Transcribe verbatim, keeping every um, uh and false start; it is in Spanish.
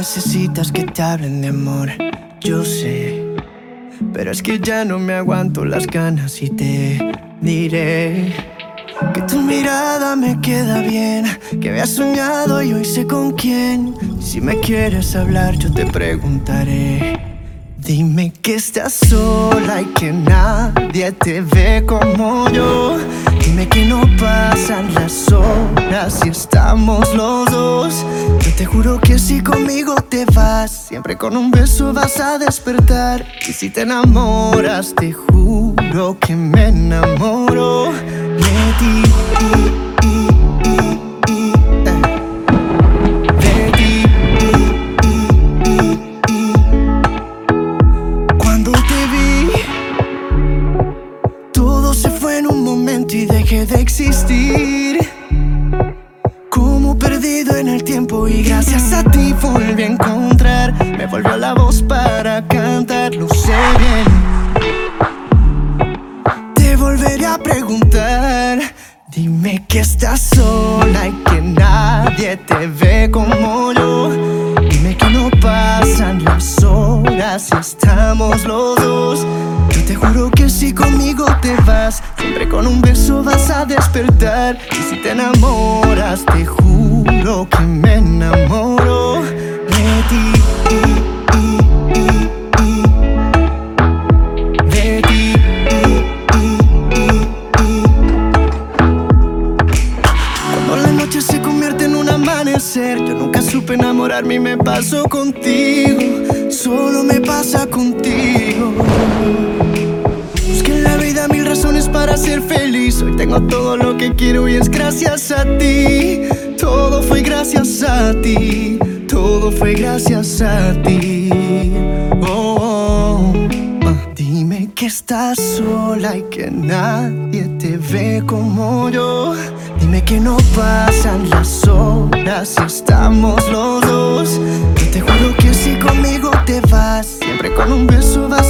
necesitas que te hablen de amor, yo sé, pero es que ya no me aguanto las ganas y te diré que tu mirada me queda bien, que había soñado y hoy sé con quién. Si me quieres hablar yo te preguntaré. Dime que estás sola y que nadie te ve como yo. Dime que no pasan las horas si estamos los dos. Yo te juro que si conmigo te vas, siempre con un beso vas a despertar. Y si te enamoras, te juro que me enamoro de ti. Y, y, y, y, eh. De ti. Y, y, y, y. Cuando te vi, todo se fue en un momento y dejé de existir. Como perdido en el tiempo y gracias a ti volví a encontrar. Me volvió la voz para cantar, lo sé bien. Te volveré a preguntar. Dime que estás sola y que nadie te ve como yo. Dime que no pasan las horas si estamos los dos. Yo te juro que si conmigo te vas, siempre con un beso vas a despertar. Y si te enamoras, te juro que me enamoro de ti. Y, y, y, y. De ti. Y, y, y, y. Cuando la noche se convierte en un amanecer, yo nunca supe enamorarme y me pasó contigo. Solo me pasa contigo. Busqué en la vida mil razones para ser feliz. Hoy tengo todo lo que quiero y es gracias a ti. Todo fue gracias a ti. Todo fue gracias a ti. Oh, oh, oh. Dime que estás sola y que nadie te ve como yo. Dime que no pasan las horas si estamos los dos. Yo te juro que si conmigo te vas, siempre con un beso vas